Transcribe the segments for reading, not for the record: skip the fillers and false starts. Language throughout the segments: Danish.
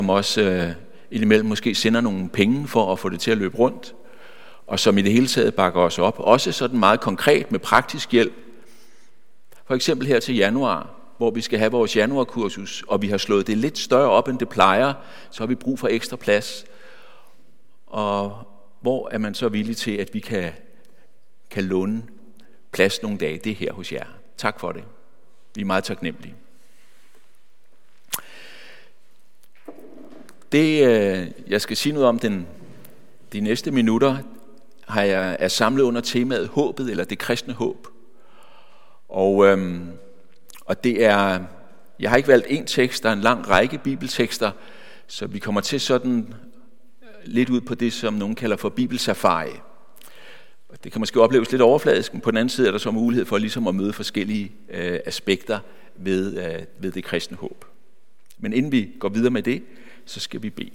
som også indimellem måske sender nogle penge for at få det til at løbe rundt, og som i det hele taget bakker os op. Også sådan meget konkret med praktisk hjælp. For eksempel her til januar, hvor vi skal have vores januarkursus, og vi har slået det lidt større op, end det plejer, så har vi brug for ekstra plads. Og hvor er man så villig til, at vi kan låne plads nogle dage? Det er her hos jer. Tak for det. Vi er meget taknemmelige. Det, jeg skal sige noget om de næste minutter, er samlet under temaet håbet, eller det kristne håb. Og det er, jeg har ikke valgt én tekst, der er en lang række bibeltekster, så vi kommer til sådan lidt ud på det, som nogen kalder for bibelsafari. Det kan måske opleves lidt overfladisk, men på den anden side er der så mulighed for ligesom at møde forskellige aspekter ved det kristne håb. Men inden vi går videre med det, så skal vi bede.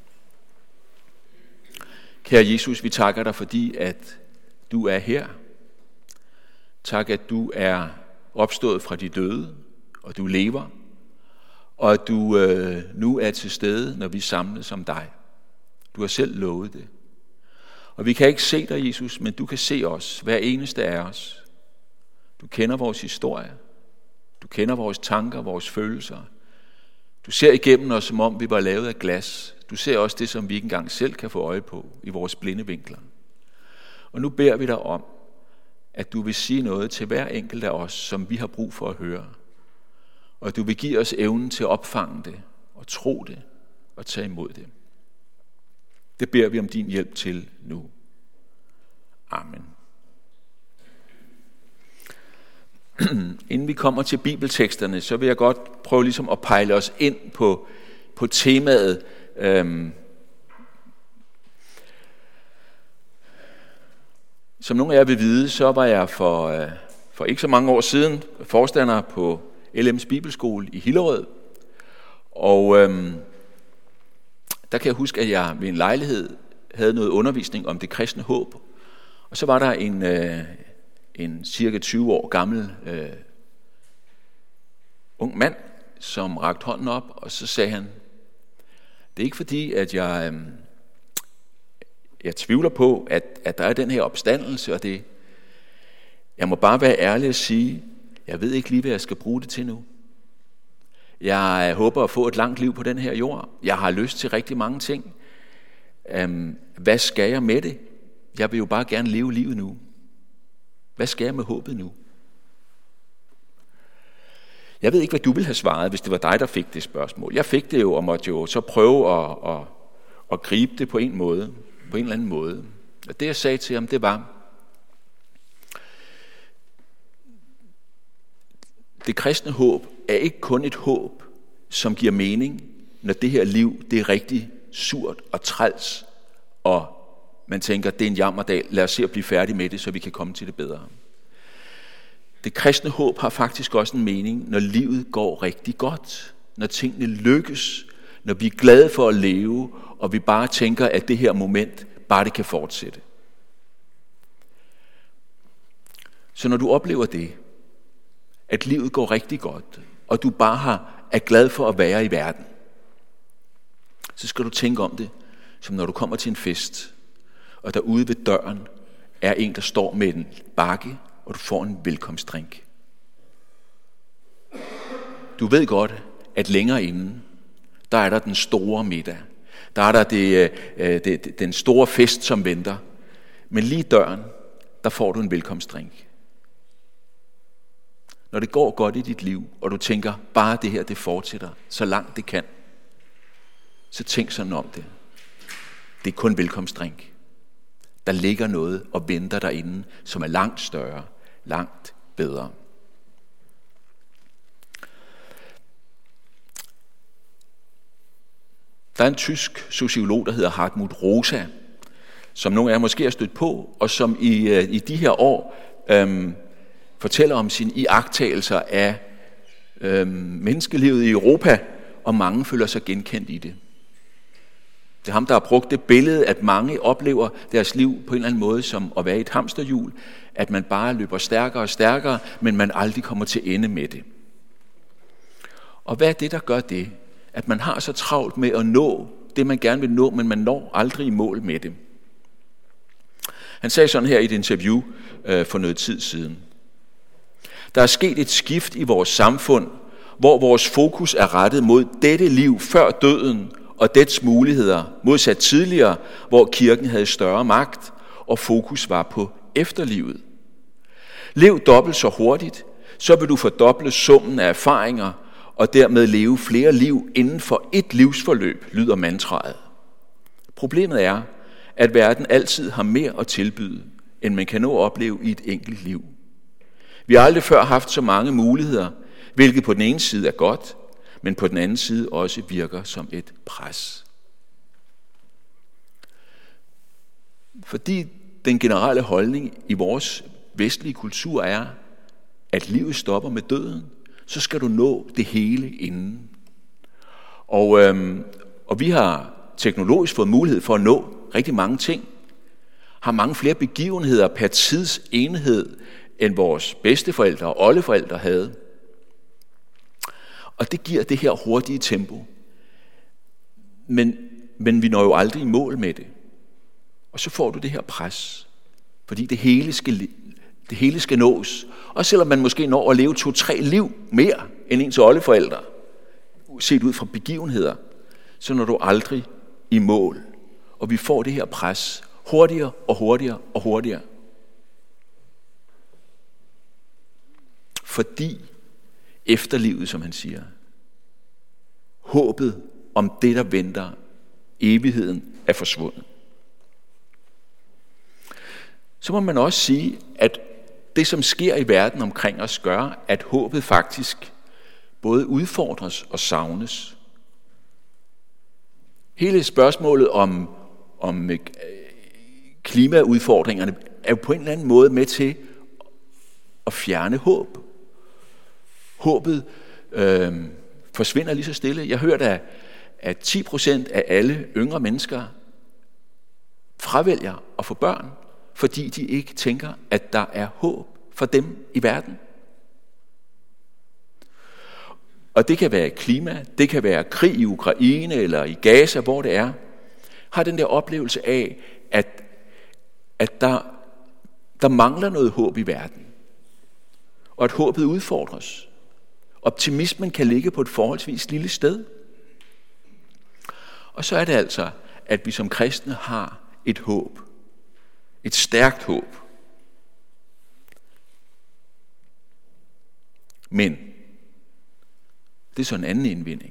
Kære Jesus, vi takker dig, fordi at du er her. Tak, at du er opstået fra de døde, og du lever, og at du nu er til stede, når vi samles som dig. Du har selv lovet det. Og vi kan ikke se dig, Jesus, men du kan se os, hver eneste af os. Du kender vores historie. Du kender vores tanker, vores følelser. Du ser igennem os, som om vi var lavet af glas. Du ser også det, som vi ikke engang selv kan få øje på i vores blinde vinkler. Og nu beder vi dig om, at du vil sige noget til hver enkelt af os, som vi har brug for at høre. Og du vil give os evnen til at opfange det, og tro det, og tage imod det. Det beder vi om din hjælp til nu. Amen. Inden vi kommer til bibelteksterne, så vil jeg godt prøve ligesom at pejle os ind på temaet. Som nogle af jer vil vide, så var jeg for ikke så mange år siden forstander på LM's Bibelskole i Hillerød. Og der kan jeg huske, at jeg ved en lejlighed havde noget undervisning om det kristne håb. Og så var der en cirka 20 år gammel ung mand, som rakte hånden op, og så sagde han, det er ikke fordi, at jeg tvivler på, at der er den her opstandelse, og det. Jeg må bare være ærlig og sige, jeg ved ikke lige, hvad jeg skal bruge det til nu. Jeg håber at få et langt liv på den her jord. Jeg har lyst til rigtig mange ting. Hvad skal jeg med det? Jeg vil jo bare gerne leve livet nu. Hvad skal jeg med håbet nu? Jeg ved ikke, hvad du ville have svaret, hvis det var dig, der fik det spørgsmål. Jeg fik det jo, og måtte jo så prøve at gribe det på en måde, på en eller anden måde. Og det, jeg sagde til ham, det var, det kristne håb er ikke kun et håb, som giver mening, når det her liv, det er rigtig surt og træls, og man tænker, det er en jammerdag, lad os se at blive færdig med det, så vi kan komme til det bedre. Det kristne håb har faktisk også en mening, når livet går rigtig godt, når tingene lykkes, når vi er glade for at leve, og vi bare tænker, at det her moment, bare det kan fortsætte. Så når du oplever det, at livet går rigtig godt, og du bare er glad for at være i verden, så skal du tænke om det, som når du kommer til en fest, og derude ved døren er en, der står med en bakke, og du får en velkomstdrink. Du ved godt, at længere inden, der er der den store middag. Der er der den store fest, som venter. Men lige i døren, der får du en velkomstdrink. Når det går godt i dit liv, og du tænker, bare det her, det fortsætter, så langt det kan, så tænk sådan om det. Det er kun velkomstdrink. Der ligger noget og venter derinde, som er langt større, langt bedre. Der er en tysk sociolog, der hedder Hartmut Rosa, som nogle af jer måske har stødt på, og som i de her år fortæller om sine iagttagelser af menneskelivet i Europa, og mange føler sig genkendt i det. Det er ham, der har brugt det billede, at mange oplever deres liv på en eller anden måde som at være i et hamsterhjul, at man bare løber stærkere og stærkere, men man aldrig kommer til ende med det. Og hvad er det, der gør det? at man har så travlt med at nå det, man gerne vil nå, men man når aldrig i mål med det. Han sagde sådan her i et interview for noget tid siden. Der er sket et skift i vores samfund, hvor vores fokus er rettet mod dette liv før døden og dets muligheder, modsat tidligere, hvor kirken havde større magt, og fokus var på efterlivet. Lev dobbelt så hurtigt, så vil du fordoble summen af erfaringer, og dermed leve flere liv inden for et livsforløb, lyder mantraet. Problemet er, at verden altid har mere at tilbyde, end man kan nå at opleve i et enkelt liv. Vi har aldrig før haft så mange muligheder, hvilket på den ene side er godt, men på den anden side også virker som et pres. Fordi den generelle holdning i vores vestlige kultur er, at livet stopper med døden, så skal du nå det hele inden. Og vi har teknologisk fået mulighed for at nå rigtig mange ting, har mange flere begivenheder per tidsenhed, end vores bedsteforældre og oldeforældre havde. Og det giver det her hurtige tempo. Men vi når jo aldrig i mål med det. Og så får du det her pres, fordi det hele skal nås. Og selvom man måske når at leve 2-3 liv mere end ens oldeforældre, set ud fra begivenheder, så når du aldrig i mål. Og vi får det her pres hurtigere og hurtigere og hurtigere. Fordi efterlivet, som han siger, håbet om det, der venter, evigheden er forsvundet. Så må man også sige, at det, som sker i verden omkring os, gør, at håbet faktisk både udfordres og savnes. Hele spørgsmålet om klimaudfordringerne er jo på en eller anden måde med til at fjerne håb. Håbet forsvinder lige så stille. Jeg hørte, at 10% af alle yngre mennesker fravælger at få børn, fordi de ikke tænker, at der er håb for dem i verden. Og det kan være klima, det kan være krig i Ukraine eller i Gaza, hvor det er, har den der oplevelse af, at der mangler noget håb i verden. Og at håbet udfordres. Optimismen kan ligge på et forholdsvis lille sted. Og så er det altså, at vi som kristne har et håb. Et stærkt håb. Men det er så en anden indvending.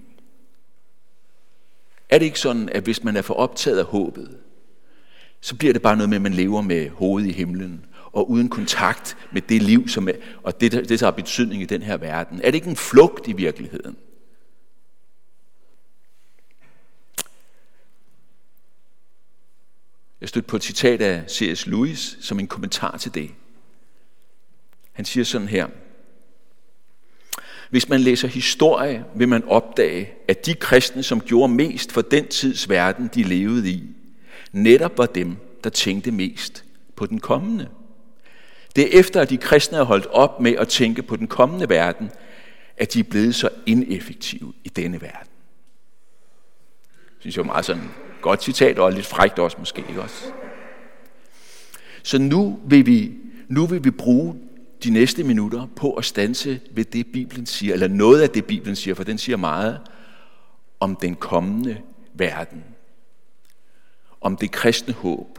Er det ikke sådan, at hvis man er for optaget af håbet, så bliver det bare noget med, at man lever med hovedet i himlen, og uden kontakt med det liv, som er, og det der har betydning i den her verden? Er det ikke en flugt i virkeligheden? Jeg stødte på et citat af C.S. Lewis som en kommentar til det. Han siger sådan her: hvis man læser historie, vil man opdage, at de kristne, som gjorde mest for den tids verden, de levede i, netop var dem, der tænkte mest på den kommende. Det er efter, at de kristne har holdt op med at tænke på den kommende verden, at de er blevet så ineffektive i denne verden. Jeg synes, det var meget sådan et godt citat, og lidt frækt også måske, ikke også? Så nu vil vi bruge de næste minutter på at standse ved det, Bibelen siger, eller noget af det, Bibelen siger, for den siger meget om den kommende verden, om det kristne håb.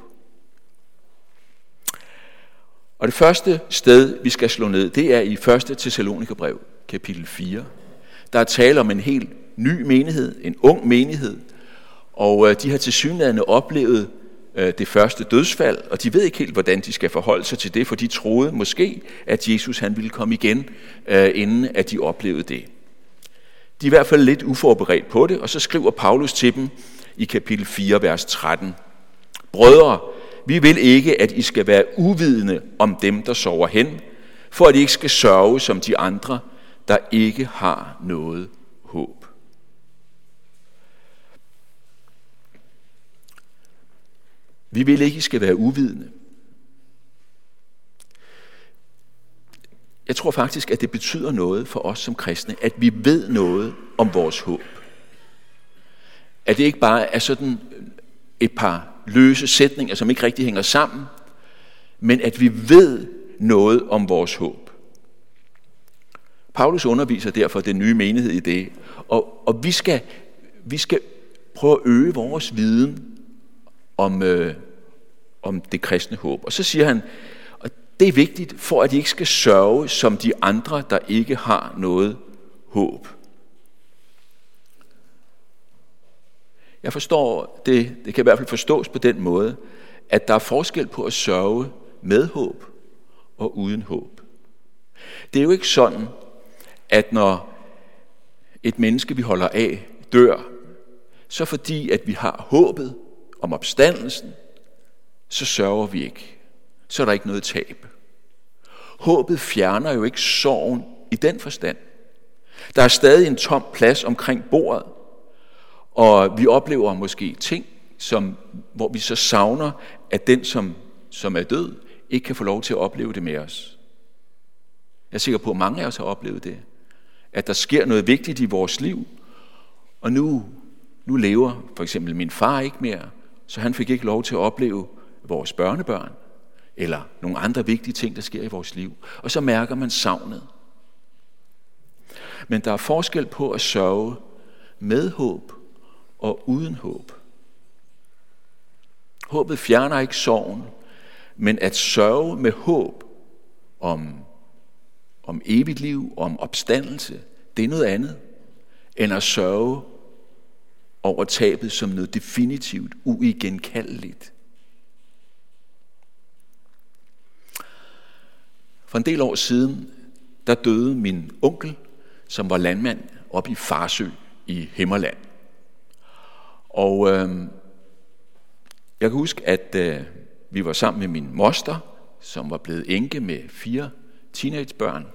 Og det første sted, vi skal slå ned, det er i 1. Thessalonikerbrev, kapitel 4. Der er tale om en helt ny menighed, en ung menighed, og de har tilsyneladende oplevet det første dødsfald, og de ved ikke helt, hvordan de skal forholde sig til det, for de troede måske, at Jesus han ville komme igen, inden at de oplevede det. De er i hvert fald lidt uforberedt på det, og så skriver Paulus til dem i kapitel 4, vers 13. Brødre, vi vil ikke, at I skal være uvidende om dem, der sover hen, for at I ikke skal sørge som de andre, der ikke har noget håb. Vi vil ikke, I skal være uvidende. Jeg tror faktisk, at det betyder noget for os som kristne, at vi ved noget om vores håb. at det ikke bare er sådan et par løse sætninger, som ikke rigtig hænger sammen, men at vi ved noget om vores håb. Paulus underviser derfor den nye menighed i det, og vi skal prøve at øge vores viden om det kristne håb. Og så siger han, og det er vigtigt, for at de ikke skal sørge som de andre, der ikke har noget håb. Jeg forstår, det kan i hvert fald forstås på den måde, at der er forskel på at sørge med håb og uden håb. Det er jo ikke sådan, at når et menneske, vi holder af, dør, så fordi, at vi har håbet om opstandelsen, så sørger vi ikke. Så er der ikke noget tab. Håbet fjerner jo ikke sorgen i den forstand. Der er stadig en tom plads omkring bordet, og vi oplever måske ting, hvor vi så savner, at den, som er død, ikke kan få lov til at opleve det med os. Jeg er sikker på, at mange af os har oplevet det. At der sker noget vigtigt i vores liv, og nu lever for eksempel min far ikke mere, så han fik ikke lov til at opleve vores børnebørn, eller nogle andre vigtige ting, der sker i vores liv. Og så mærker man savnet. Men der er forskel på at sørge med håb og uden håb. Håbet fjerner ikke sorgen, men at sørge med håb om evigt liv, om opstandelse, det er noget andet, end at sørge over tabet som noget definitivt uigenkaldeligt. For en del år siden, der døde min onkel, som var landmand oppe i Farsø i Himmerland. Og jeg kan huske, at vi var sammen med min moster, som var blevet enke med 4 teenagebørn.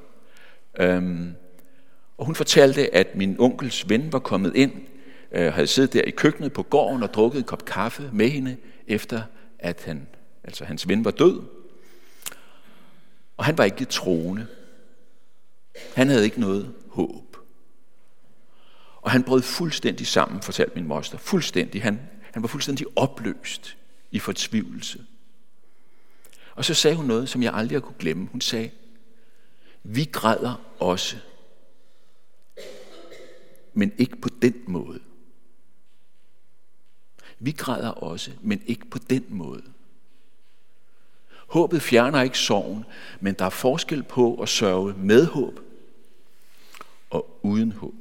Og hun fortalte, at min onkels ven var kommet ind, havde siddet der i køkkenet på gården og drukket en kop kaffe med hende, efter at hans ven var død. Og han var ikke troende. Han havde ikke noget håb. Og han brød fuldstændig sammen, fortalte min moster. Fuldstændig. Han var fuldstændig opløst i fortvivlelse. Og så sagde hun noget, som jeg aldrig har kunne glemme. Hun sagde, vi græder også, men ikke på den måde. Vi græder også, men ikke på den måde. Håbet fjerner ikke sorgen, men der er forskel på at sørge med håb og uden håb.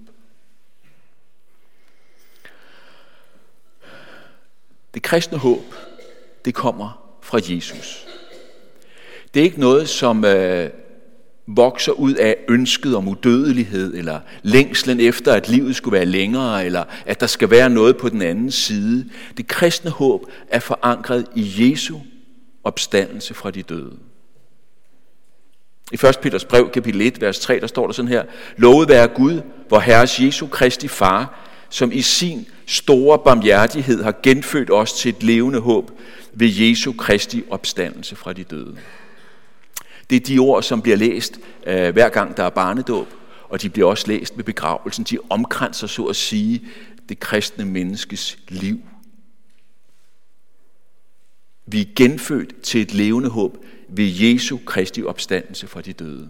Det kristne håb, det kommer fra Jesus. Det er ikke noget, som vokser ud af ønsket om udødelighed, eller længslen efter, at livet skulle være længere, eller at der skal være noget på den anden side. Det kristne håb er forankret i Jesu opstandelse fra de døde. I 1. Peters brev, kapitel 1, vers 3, der står der sådan her: Lovet være Gud, vor Herres Jesu Kristi Far, som i sin store barmhjertighed har genfødt os til et levende håb ved Jesu Kristi opstandelse fra de døde. Det er de ord, som bliver læst hver gang der er barnedåb, og de bliver også læst ved begravelsen. De omkranser så at sige det kristne menneskes liv. Vi er genfødt til et levende håb ved Jesu Kristi opstandelse fra de døde.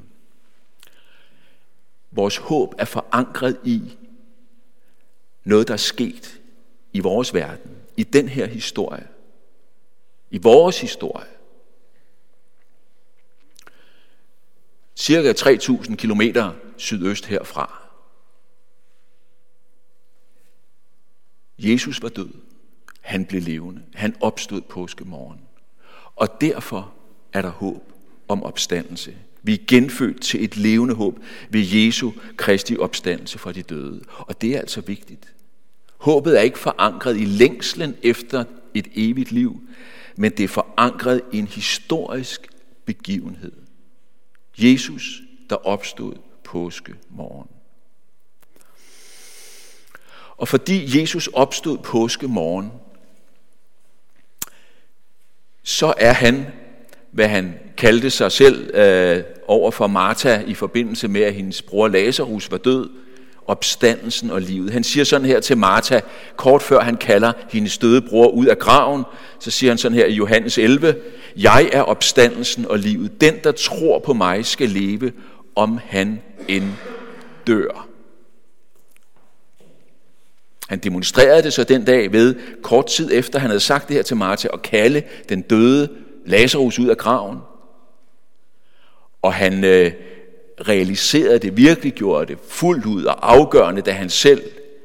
Vores håb er forankret i noget, der er sket i vores verden, i den her historie, i vores historie. Cirka 3.000 kilometer sydøst herfra. Jesus var død. Han blev levende. Han opstod påskemorgen. Og derfor er der håb om opstandelse. Vi er genfødt til et levende håb ved Jesu Kristi opstandelse fra de døde. Og det er altså vigtigt. Håbet er ikke forankret i længslen efter et evigt liv, men det er forankret i en historisk begivenhed. Jesus, der opstod påskemorgen. Og fordi Jesus opstod påskemorgen, så er han, hvad han kaldte sig selv over for Martha i forbindelse med, at hendes bror Lazarus var død, opstandelsen og livet. Han siger sådan her til Martha, kort før han kalder hendes døde bror ud af graven, så siger han sådan her i Johannes 11, jeg er opstandelsen og livet. Den, der tror på mig, skal leve, om han end dør. Han demonstrerede det så den dag ved, kort tid efter han havde sagt det her til Martha, at kalde den døde Lazarus ud af graven. Og han realiserede det, virkelig gjorde det fuldt ud og afgørende, da han selv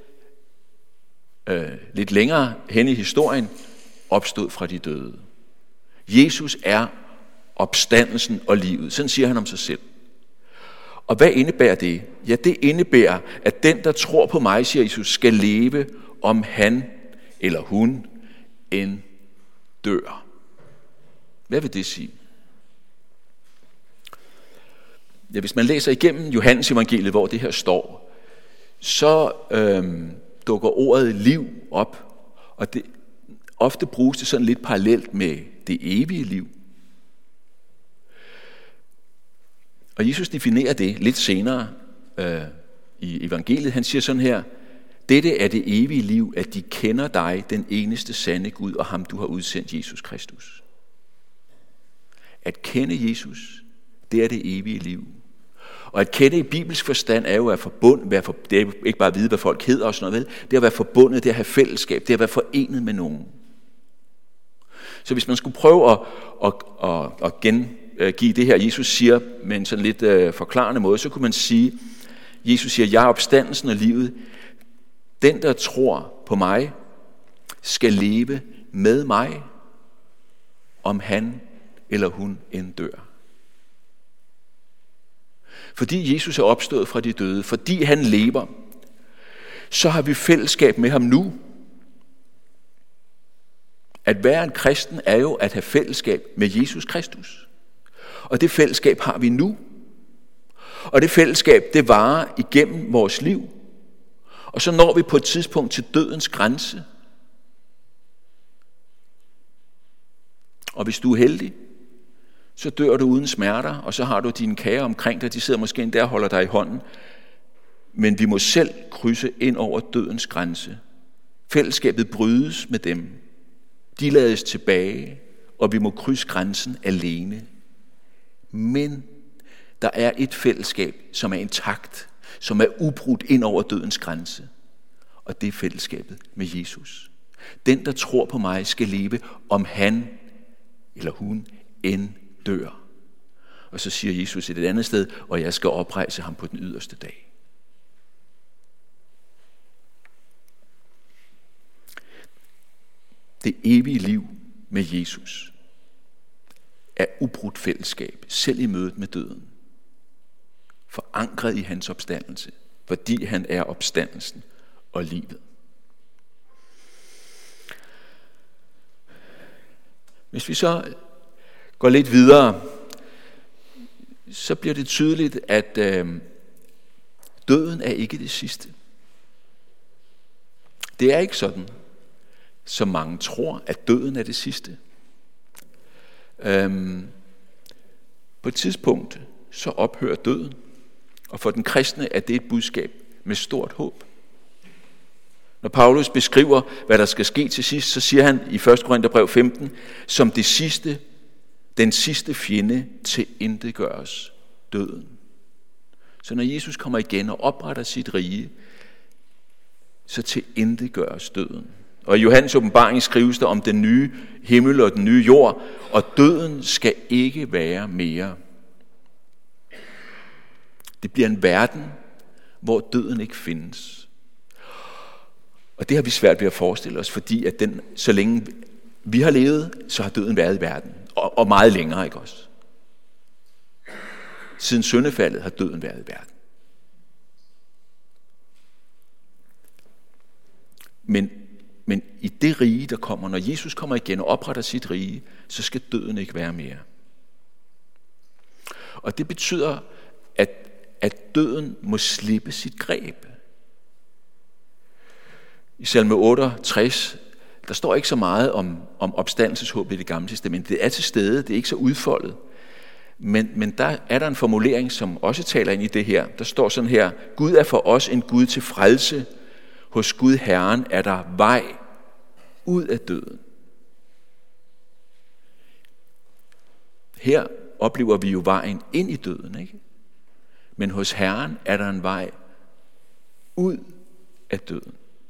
lidt længere hen i historien opstod fra de døde. Jesus er opstandelsen og livet. Sådan siger han om sig selv. Og hvad indebærer det? Ja, det indebærer, at den, der tror på mig, siger Jesus, skal leve, om han eller hun end dør. Hvad vil det sige? Ja, hvis man læser igennem Johannes evangeliet, hvor det her står, så dukker ordet liv op, og det ofte bruges det sådan lidt parallelt med det evige liv. Og Jesus definerer det lidt senere i evangeliet. Han siger sådan her, dette er det evige liv, at de kender dig, den eneste sande Gud, og ham du har udsendt, Jesus Kristus. At kende Jesus, det er det evige liv. Og at kende i bibelsk forstand er jo at forbundet, det er ikke bare at vide, hvad folk hedder og sådan noget, det er at være forbundet, det er at have fællesskab, det er at være forenet med nogen. Så hvis man skulle prøve at gengive det her, Jesus siger med en sådan lidt forklarende måde, så kunne man sige, Jesus siger, jeg er opstandelsen og livet. Den, der tror på mig, skal leve med mig, om han eller hun end dør. Fordi Jesus er opstået fra de døde, fordi han lever, så har vi fællesskab med ham nu. At være en kristen er jo at have fællesskab med Jesus Kristus. Og det fællesskab har vi nu. Og det fællesskab, det varer igennem vores liv. Og så når vi på et tidspunkt til dødens grænse. Og hvis du er heldig, så dør du uden smerter, og så har du dine kære omkring dig, de sidder måske endda og holder dig i hånden. Men vi må selv krydse ind over dødens grænse. Fællesskabet brydes med dem. De lades tilbage, og vi må krydse grænsen alene. Men der er et fællesskab, som er intakt, som er ubrudt ind over dødens grænse. Og det er fællesskabet med Jesus. Den, der tror på mig, skal leve, om han eller hun end dør. Og så siger Jesus et andet sted, og jeg skal oprejse ham på den yderste dag. Det evige liv med Jesus er ubrudt fællesskab, selv i mødet med døden. Forankret i hans opstandelse, fordi han er opstandelsen og livet. Hvis vi så går lidt videre, så bliver det tydeligt, at døden er ikke det sidste. Det er ikke sådan, som mange tror, at døden er det sidste. På et tidspunkt, så ophører døden, og for den kristne er det et budskab med stort håb. Når Paulus beskriver, hvad der skal ske til sidst, så siger han i 1. Korintherbrev 15, som det sidste, den sidste fjende tilintetgøres døden. Så når Jesus kommer igen og opretter sit rige, så tilintetgøres døden. Og i Johannes åbenbaring skrives der om den nye himmel og den nye jord, og døden skal ikke være mere. Det bliver en verden, hvor døden ikke findes. Og det har vi svært ved at forestille os, fordi at så længe vi har levet, så har døden været i verden. Og meget længere, ikke også? Siden syndefaldet har døden været i verden. Men i det rige, der kommer, når Jesus kommer igen og opretter sit rige, så skal døden ikke være mere. Og det betyder, at døden må slippe sit greb. I salme 68, der står ikke så meget om opstandelseshåb i Det Gamle Testamente. Det er til stede, det er ikke så udfoldet. Men der er der en formulering, som også taler ind i det her. Der står sådan her: Gud er for os en Gud til frelse. Hos Gud Herren er der vej ud af døden. Her oplever vi jo vejen ind i døden, ikke? Men hos Herren er der en vej ud af døden.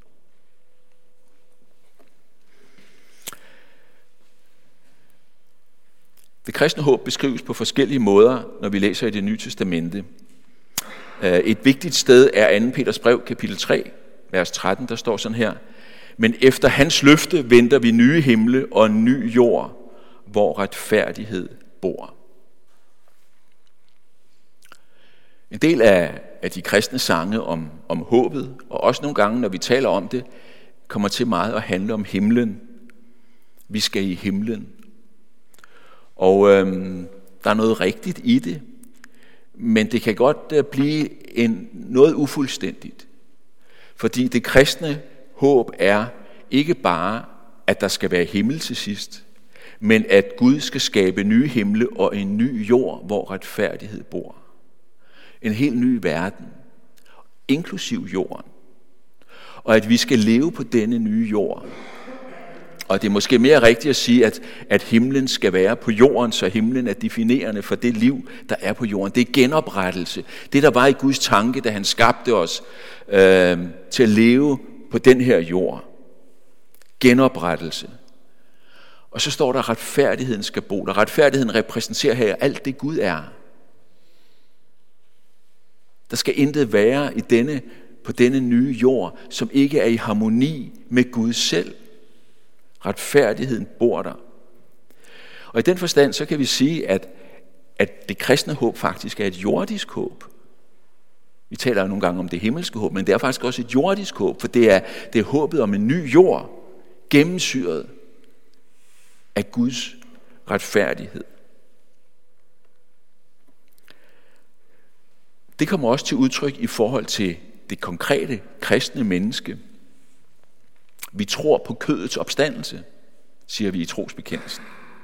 Det kristne håb beskrives på forskellige måder, når vi læser i Det Nye Testamente. Et vigtigt sted er 2. Peters brev, kapitel 3, vers 13, der står sådan her: Men efter hans løfte venter vi nye himle og en ny jord, hvor retfærdighed bor. En del af de kristne sange om håbet, og også nogle gange, når vi taler om det, kommer til meget at handle om himlen. Vi skal i himlen. Og der er noget rigtigt i det, men det kan godt blive noget ufuldstændigt. Fordi det kristne håb er ikke bare, at der skal være himmel til sidst, men at Gud skal skabe nye himle og en ny jord, hvor retfærdighed bor. En helt ny verden, inklusiv jorden. Og at vi skal leve på denne nye jord. Og det er måske mere rigtigt at sige, at himlen skal være på jorden, så himlen er definerende for det liv, der er på jorden. Det er genoprettelse. Det, der var i Guds tanke, da han skabte os til at leve på den her jord. Genoprettelse. Og så står der, at retfærdigheden skal bo der. Retfærdigheden repræsenterer her alt det, Gud er. Der skal intet være på denne nye jord, som ikke er i harmoni med Gud selv. Retfærdigheden bor der. Og i den forstand, så kan vi sige, at det kristne håb faktisk er et jordisk håb. Vi taler jo nogle gange om det himmelske håb, men det er faktisk også et jordisk håb, for det er håbet om en ny jord, gennemsyret af Guds retfærdighed. Det kommer også til udtryk i forhold til det konkrete kristne menneske. Vi tror på kødets opstandelse, siger vi i trosbekendelsen.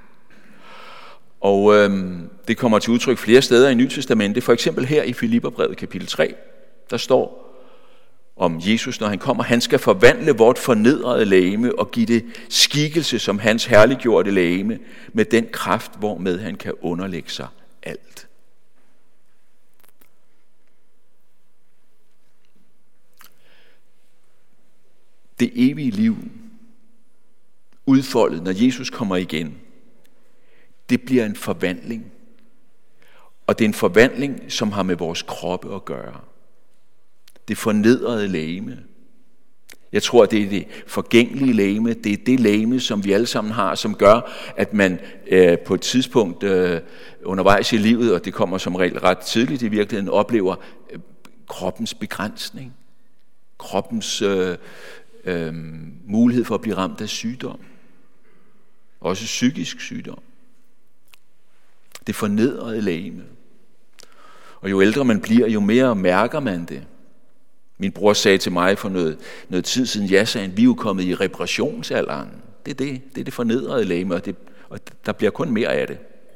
Og det kommer til udtryk flere steder i Nye Testamente. For eksempel her i Filipperbrevet kapitel 3, der står om Jesus, når han kommer: Han skal forvandle vort fornedrede legeme og give det skikkelse som hans herliggjorte legeme, med den kraft, hvormed han kan underlægge sig alt. Det evige liv, udfoldet, når Jesus kommer igen, det bliver en forvandling. Og det er en forvandling, som har med vores kroppe at gøre. Det fornedrede legeme. Jeg tror, det er det forgængelige legeme. Det er det legeme, som vi alle sammen har, som gør, at man på et tidspunkt undervejs i livet, og det kommer som regel ret tidligt i virkeligheden, oplever kroppens begrænsning. Kroppens mulighed for at blive ramt af sygdom. Også psykisk sygdom. Det fornedrede legeme. Og jo ældre man bliver, jo mere mærker man det. Min bror sagde til mig for noget tid siden, ja, sagde han, vi er jo kommet i reparationsalderen. Det er det fornedrede legeme, og der bliver kun mere af det.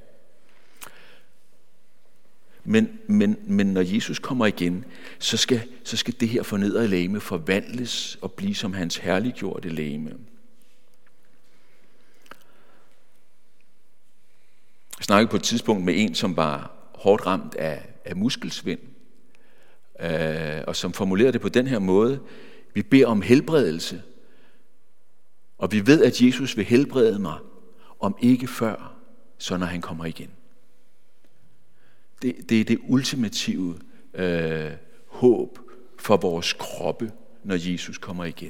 Men når Jesus kommer igen, så skal det her fornedrede legeme forvandles og blive som hans herliggjorte legeme. Jeg snakkede på et tidspunkt med en, som var hårdt ramt af muskelsvind, og som formulerede det på den her måde: vi beder om helbredelse, og vi ved, at Jesus vil helbrede mig, om ikke før, så når han kommer igen. Det er det ultimative håb for vores kroppe, når Jesus kommer igen.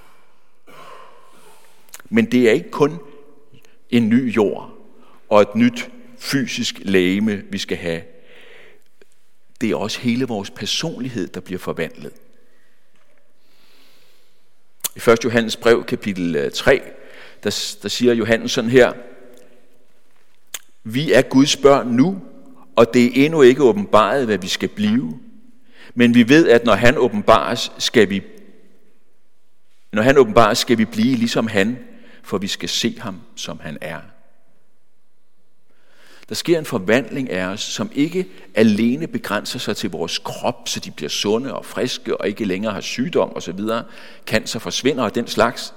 Men det er ikke kun en ny jord og et nyt fysisk legeme, vi skal have. Det er også hele vores personlighed, der bliver forvandlet. I 1. Johannes brev, kapitel 3, der siger Johannes sådan her: vi er Guds børn nu, og det er endnu ikke åbenbaret, hvad vi skal blive. Men vi ved, at når han åbenbares, skal vi blive ligesom han, for vi skal se ham, som han er. Der sker en forvandling af os, som ikke alene begrænser sig til vores krop, så de bliver sunde og friske og ikke længere har sygdom osv., cancer forsvinder og den slags,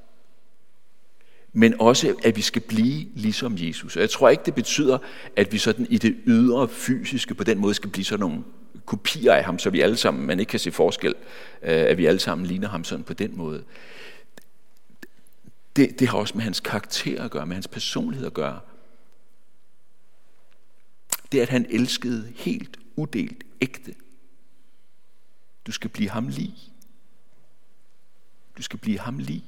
men også, at vi skal blive ligesom Jesus. Og jeg tror ikke, det betyder, at vi sådan i det ydre fysiske på den måde skal blive sådan nogle kopier af ham, så vi alle sammen, man ikke kan se forskel, at vi alle sammen ligner ham sådan på den måde. Det har også med hans karakter at gøre, med hans personlighed at gøre. Det er, at han elskede helt udelt ægte. Du skal blive ham lig. Du skal blive ham lig.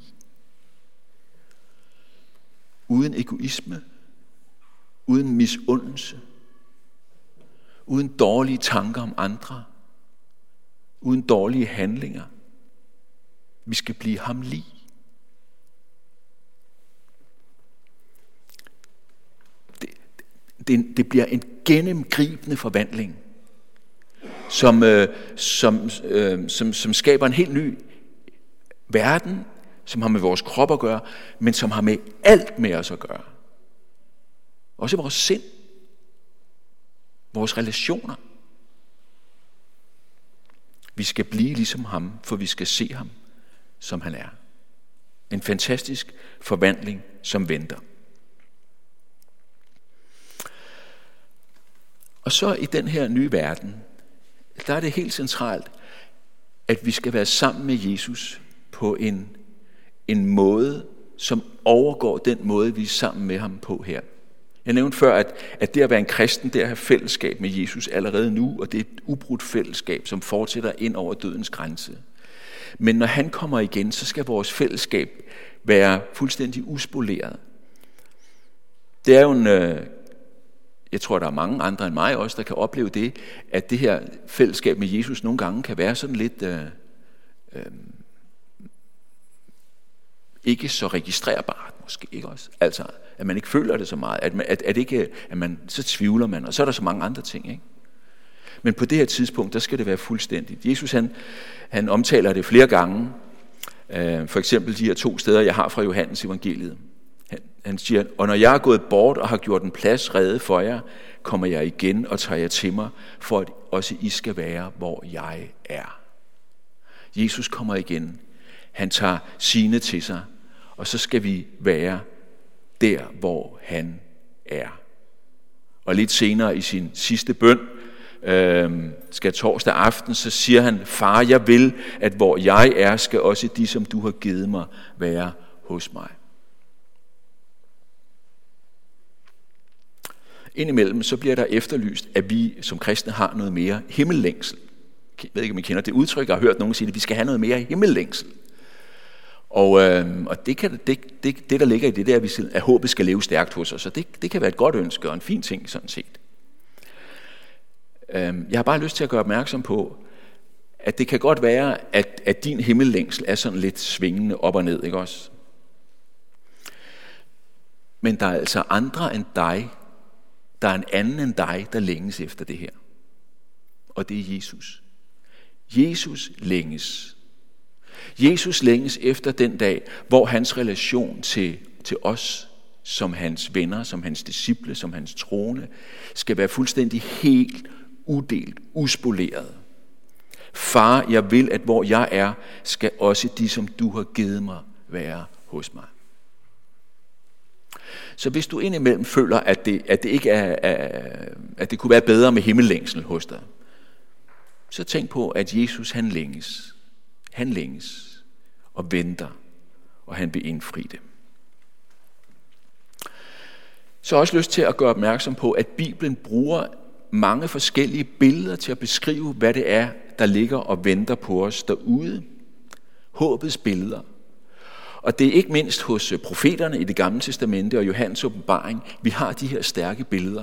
Uden egoisme, uden misundelse, uden dårlige tanker om andre, uden dårlige handlinger. Vi skal blive ham lig. Det bliver en gennemgribende forvandling, som skaber en helt ny verden, som har med vores krop at gøre, men som har med alt med os at gøre. Også vores sind, vores relationer. Vi skal blive ligesom ham, for vi skal se ham, som han er. En fantastisk forvandling, som venter. Og så i den her nye verden, der er det helt centralt, at vi skal være sammen med Jesus på en måde, som overgår den måde, vi er sammen med ham på her. Jeg nævnte før, at det at være en kristen, det er at have fællesskab med Jesus allerede nu, og det er et ubrudt fællesskab, som fortsætter ind over dødens grænse. Men når han kommer igen, så skal vores fællesskab være fuldstændig uspoleret. Det er jo jeg tror, der er mange andre end mig også, der kan opleve det, at det her fællesskab med Jesus nogle gange kan være sådan lidt ikke så registrerbart måske, ikke også? Altså, at man ikke føler det så meget, så tvivler man, og så er der så mange andre ting, ikke? Men på det her tidspunkt, der skal det være fuldstændigt. Jesus, han omtaler det flere gange, for eksempel de her 2 steder, jeg har fra Johannes evangeliet. Han siger, og når jeg er gået bort og har gjort en plads rede for jer, kommer jeg igen og tager jer til mig, for at også I skal være, hvor jeg er. Jesus kommer igen. Han tager sine til sig, og så skal vi være der, hvor han er. Og lidt senere i sin sidste bøn, skal torsdag aften, så siger han, far, jeg vil, at hvor jeg er, skal også de, som du har givet mig, være hos mig. Indimellem så bliver der efterlyst, at vi som kristne har noget mere himmellængsel. Jeg ved ikke, om I kender det udtryk, jeg har hørt nogen sige, at vi skal have noget mere himmellængsel. Og det, der ligger i det der, at håbet skal leve stærkt hos os, så det kan være et godt ønske og en fin ting sådan set. Jeg har bare lyst til at gøre opmærksom på, at det kan godt være, at din himmellængsel er sådan lidt svingende op og ned, ikke også? Men der er altså andre end dig, der er en anden end dig, der længes efter det her. Og det er Jesus. Jesus længes. Jesus længes efter den dag, hvor hans relation til os, som hans venner, som hans disciple, som hans troende, skal være fuldstændig helt udelt, uspoleret. Far, jeg vil, at hvor jeg er, skal også de, som du har givet mig, være hos mig. Så hvis du indimellem føler, at det ikke at det kunne være bedre med himmellængsel hos dig, så tænk på, at Jesus han længes. Han længes og venter, og han vil indfri det. Så har jeg også lyst til at gøre opmærksom på, at Bibelen bruger mange forskellige billeder til at beskrive, hvad det er, der ligger og venter på os derude. Håbets billeder. Og det er ikke mindst hos profeterne i Det Gamle Testamente og Johannes åbenbaring, vi har de her stærke billeder.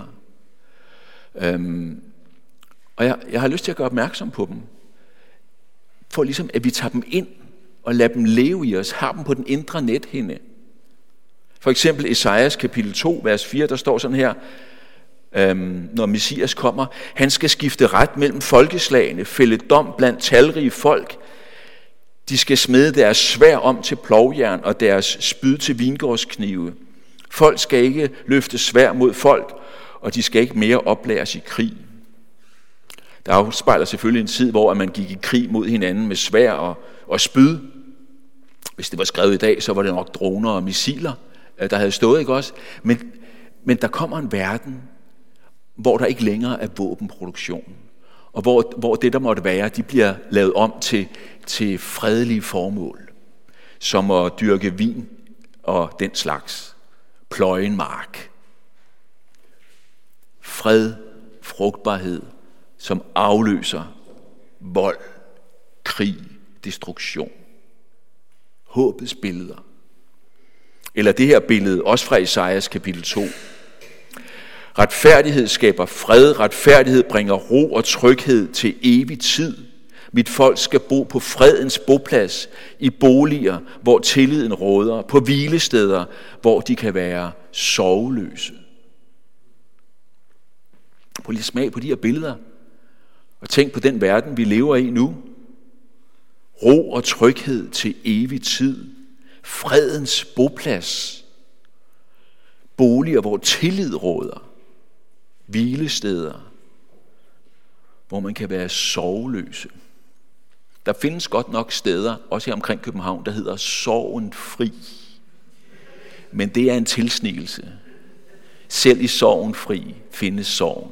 Og jeg har lyst til at gøre opmærksom på dem, for ligesom at vi tager dem ind og lader dem leve i os, har dem på den indre nethinde. For eksempel Esajas kapitel 2, vers 4, der står sådan her, når Messias kommer, han skal skifte ret mellem folkeslagene, fælde dom blandt talrige folk. De skal smede deres sværd om til plovjern og deres spyd til vingårdsknive. Folk skal ikke løfte sværd mod folk, og de skal ikke mere oplæres i krig. Der afspejler selvfølgelig en tid, hvor man gik i krig mod hinanden med sværd og spyd. Hvis det var skrevet i dag, så var det nok droner og missiler, der havde stået, ikke også? Men der kommer en verden, hvor der ikke længere er våbenproduktion, og hvor det, der måtte være, de bliver lavet om til fredelige formål, som at dyrke vin og den slags, pløje en mark. Fred, frugtbarhed, som afløser vold, krig, destruktion. Håbets billeder. Eller det her billede, også fra Esajas kapitel 2. Retfærdighed skaber fred, retfærdighed bringer ro og tryghed til evig tid. Mit folk skal bo på fredens boplads, i boliger, hvor tilliden råder, på hvilesteder, hvor de kan være sorgløse. Prøv lige at smage på de her billeder, og tænk på den verden, vi lever i nu. Ro og tryghed til evig tid. Fredens boplads. Boliger, hvor tillid råder. Hvilesteder, hvor man kan være sorgløse. Der findes godt nok steder, også her omkring København, der hedder Sorgenfri. Men det er en tilsnigelse. Selv i Sorgenfri findes sorgen.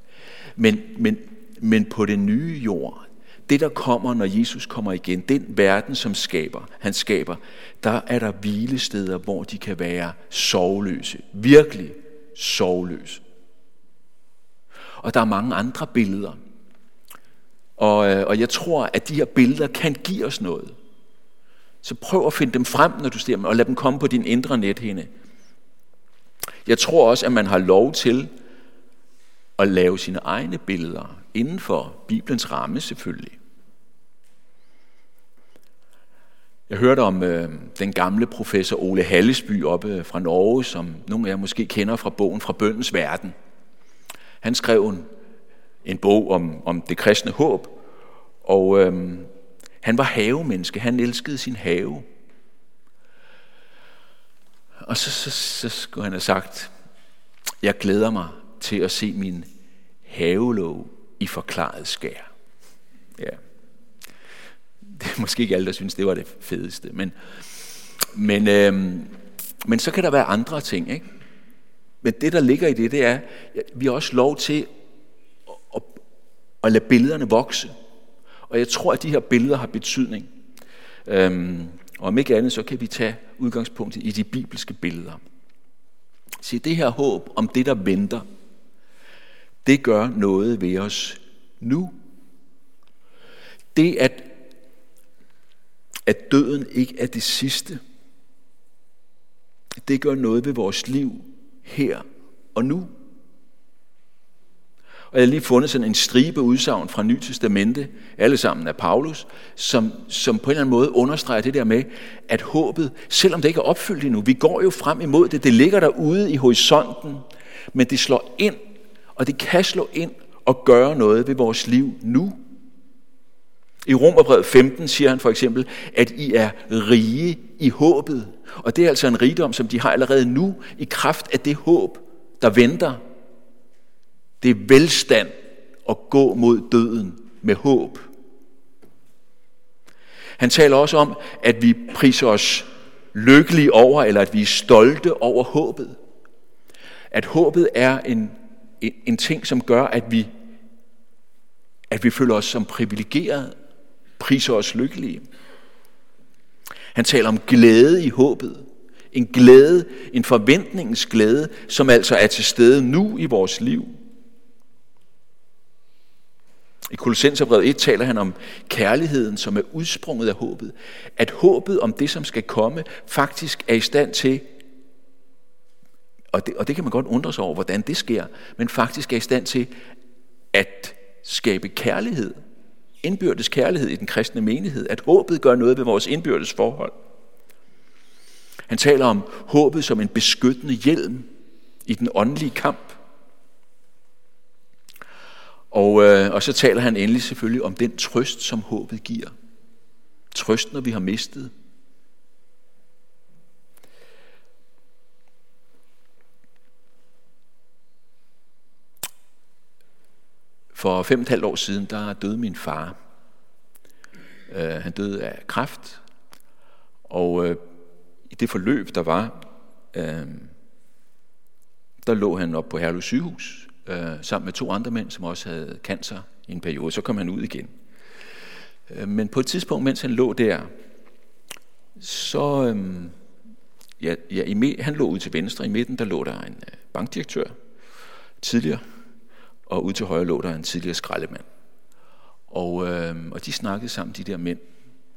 Men på den nye jord, det der kommer, når Jesus kommer igen, den verden, som han skaber, der er der hvilesteder, hvor de kan være sorgløse. Virkelig sorgløse. Og der er mange andre billeder. Og jeg tror, at de her billeder kan give os noget. Så prøv at finde dem frem, når du ser dem, og lad dem komme på din indre nethinde. Jeg tror også, at man har lov til at lave sine egne billeder, inden for Bibelens ramme selvfølgelig. Jeg hørte om den gamle professor Ole Hallesby oppe fra Norge, som nogle af jer måske kender fra bogen Fra bøndens verden. Han skrev en bog om det kristne håb, og han var havemenneske. Han elskede sin have. Og så skulle han have sagt, jeg glæder mig til at se min havelåg i forklaret skær. Ja. Det er måske ikke alle, der synes, det var det fedeste. Men så kan der være andre ting, ikke? Men det, der ligger i det er, at vi har også lov til at lade billederne vokse. Og jeg tror, at de her billeder har betydning. Og om ikke andet, så kan vi tage udgangspunkt i de bibelske billeder. Se, det her håb om det, der venter, det gør noget ved os nu. Det, at døden ikke er det sidste, det gør noget ved vores liv her og nu. Og jeg har lige fundet sådan en stribe udsagn fra Nye Testamente, alle sammen af Paulus, som på en eller anden måde understreger det der med, at håbet, selvom det ikke er opfyldt endnu, vi går jo frem imod det, det ligger derude i horisonten, men det slår ind, og det kan slå ind og gøre noget ved vores liv nu. I Romerbrevet 15 siger han for eksempel, at I er rige i håbet. Og det er altså en rigdom, som de har allerede nu, i kraft af det håb, der venter. Det er velstand at gå mod døden med håb. Han taler også om, at vi priser os lykkelige over, eller at vi er stolte over håbet. At håbet er en ting, som gør, at vi føler os som privilegerede, priser os lykkelige. Han taler om glæde i håbet. En glæde, en forventningens glæde, som altså er til stede nu i vores liv. I Kolossenserbrevet 1 taler han om kærligheden, som er udsprunget af håbet. At håbet om det, som skal komme, faktisk er i stand til, og det kan man godt undre sig over, hvordan det sker, men faktisk er i stand til at skabe kærlighed, indbyrdes kærlighed i den kristne menighed. At håbet gør noget ved vores indbyrdes forhold. Han taler om håbet som en beskyttende hjelm i den åndelige kamp. Og så taler han endelig selvfølgelig om den trøst, som håbet giver. Trøst, når vi har mistet. For 5,5 år siden, der døde min far. Han døde af kræft, og i det forløb, der var, der lå han op på Herlev sygehus, sammen med 2 andre mænd, som også havde cancer i en periode. Så kom han ud igen. Men på et tidspunkt, mens han lå der, så han lå ud til venstre. I midten, der lå der en bankdirektør tidligere, og ud til højre lå der en tidligere skraldemand. Og de snakkede sammen, de der mænd.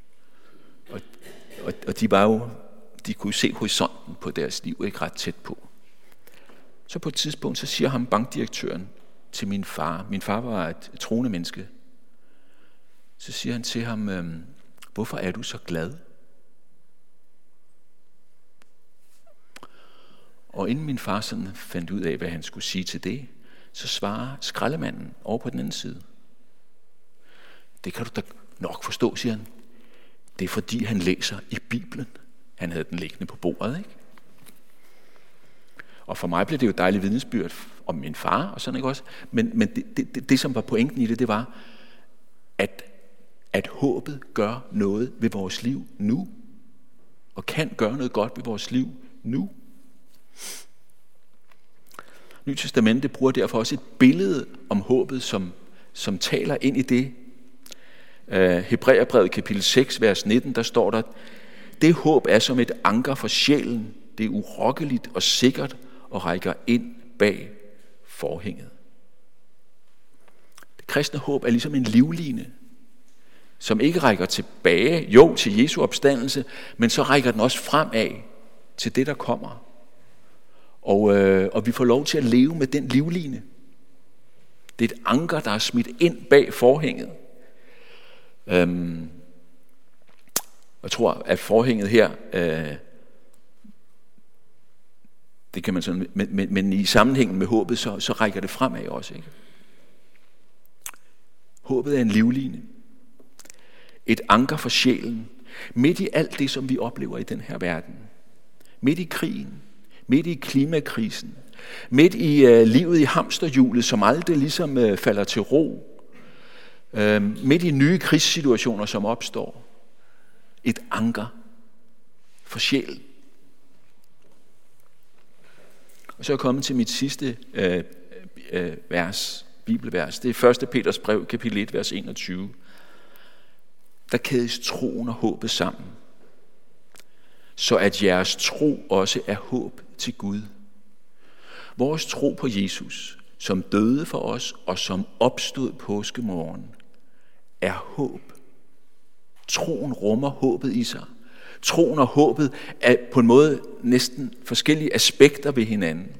Og de kunne se horisonten på deres liv, ikke ret tæt på. Så på et tidspunkt, så siger ham bankdirektøren til min far. Min far var et troende menneske. Så siger han til ham, hvorfor er du så glad? Og inden min far sådan fandt ud af, hvad han skulle sige til det, så svarer skraldemanden over på den anden side. Det kan du da nok forstå, siger han. Det er fordi, han læser i Bibelen. Han havde den liggende på bordet, ikke? Og for mig blev det jo dejligt vidnesbyrd om min far, og sådan, ikke også? Men det, som var pointen i det var, at håbet gør noget ved vores liv nu, og kan gøre noget godt ved vores liv nu. Nye Testamente bruger derfor også et billede om håbet, som taler ind i det. Hebræerbrevet kapitel 6, vers 19, der står der, det håb er som et anker for sjælen, det er urokkeligt og sikkert og rækker ind bag forhænget. Det kristne håb er ligesom en livline, som ikke rækker tilbage, jo til Jesu opstandelse, men så rækker den også fremad til det, der kommer. Og vi får lov til at leve med den livline. Det er et anker, der er smidt ind bag forhænget. Jeg tror, at forhænget her, det kan man sådan, men i sammenhængen med håbet, så rækker det fremad også, ikke? Håbet er en livline. Et anker for sjælen. Midt i alt det, som vi oplever i den her verden. Midt i krigen. Midt i klimakrisen. Midt i livet i hamsterhjulet, som aldrig ligesom falder til ro. Midt i nye krigssituationer, som opstår. Et anker for sjælen. Og så er jeg kommet til mit sidste bibelvers. Det er 1. Peters brev, kapitel 1, vers 21. Der kædes troen og håbet sammen, så at jeres tro også er håb til Gud. Vores tro på Jesus, som døde for os og som opstod påskemorgen, er håb. Troen rummer håbet i sig. Troen og håbet er på en måde næsten forskellige aspekter ved hinanden.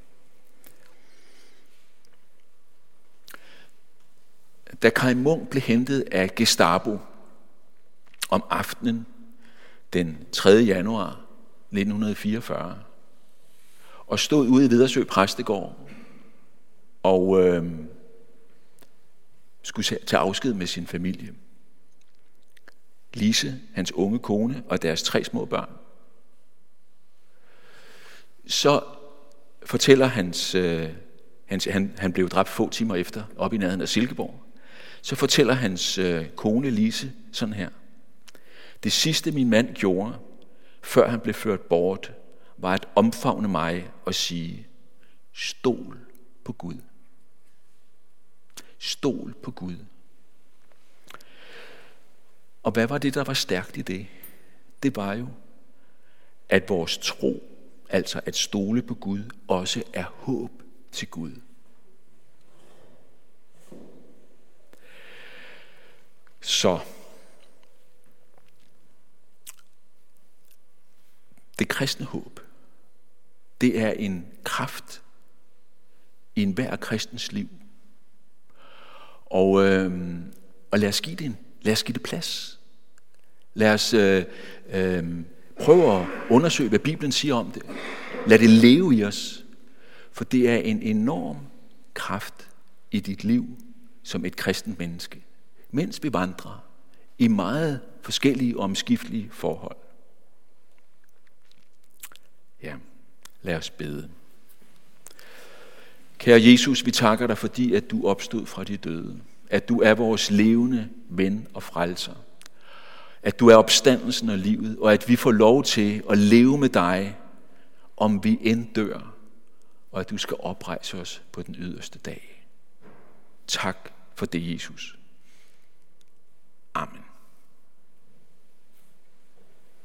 Da Kai Munk blev hentet af Gestapo om aftenen den 3. januar 1944 og stod ude i Vedersø Præstegård og skulle tage afsked med sin familie. Lise, hans unge kone og deres 3 små børn. Så fortæller han blev dræbt få timer efter, op i nærheden af Silkeborg. Så fortæller hans kone Lise sådan her. Det sidste min mand gjorde, før han blev ført bort, var at omfavne mig og sige, stol på Gud. Stol på Gud. Og hvad var det, der var stærkt i det? Det var jo, at vores tro, altså at stole på Gud, også er håb til Gud. Så det kristne håb, det er en kraft i enhver kristens liv. Og lad os give det plads. Lad os prøve at undersøge, hvad Bibelen siger om det. Lad det leve i os. For det er en enorm kraft i dit liv som et kristent menneske. Mens vi vandrer i meget forskellige og omskiftelige forhold. Ja, lad os bede. Kære Jesus, vi takker dig, fordi at du opstod fra de døde. At du er vores levende ven og frelser. At du er opstandelsen og livet, og at vi får lov til at leve med dig, om vi end dør, og at du skal oprejse os på den yderste dag. Tak for det, Jesus. Amen.